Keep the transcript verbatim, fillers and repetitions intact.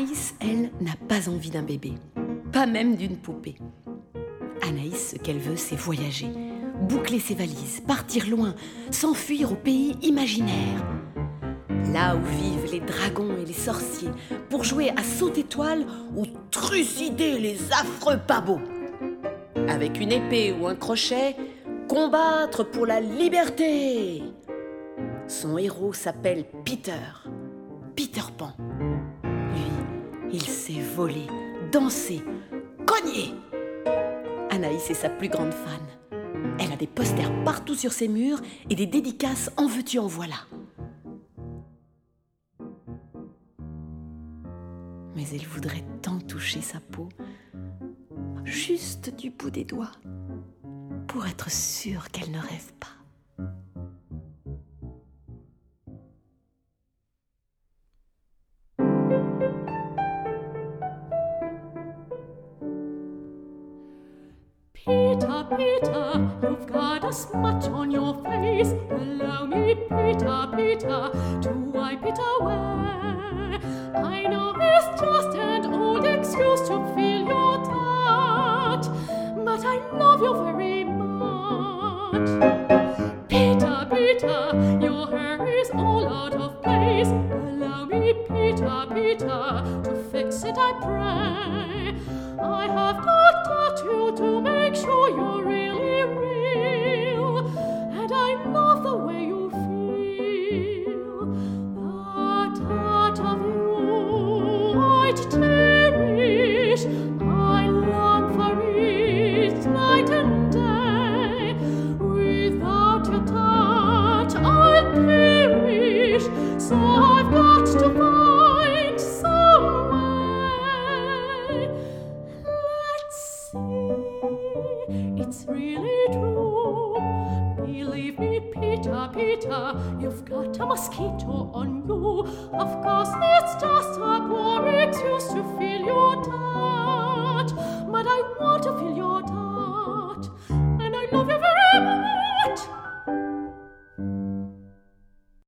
Anaïs, elle, n'a pas envie d'un bébé, pas même d'une poupée. Anaïs, ce qu'elle veut, c'est voyager, boucler ses valises, partir loin, s'enfuir au pays imaginaire. Là où vivent les dragons et les sorciers, pour jouer à saut-étoile ou trucider les affreux pabots. Avec une épée ou un crochet, combattre pour la liberté. Son héros s'appelle Peter, Peter Pan. Lui, il sait voler, danser, cogner. Anaïs est sa plus grande fan. Elle a des posters partout sur ses murs et des dédicaces en veux-tu en voilà. Mais elle voudrait tant toucher sa peau, juste du bout des doigts, pour être sûre qu'elle ne rêve pas. Peter, Peter, you've got a smudge on your face. Allow me, Peter, Peter, to wipe it away. I know it's just an old excuse to feel your touch, but I love you very much. Peter, Peter, your hair is all out of place. Allow me, Peter, Peter, to fix it, I pray. I have got touch you to make sure you're really real, and I love the way you feel. The touch of you I'd cherish, I long for it night and day. Without your touch I'll perish, so I've got to find some way. Let's see, it's really true. Believe me, Peter, Peter, you've got a mosquito on you. Of course, it's just a poor excuse to feel your touch, but I want to feel your touch.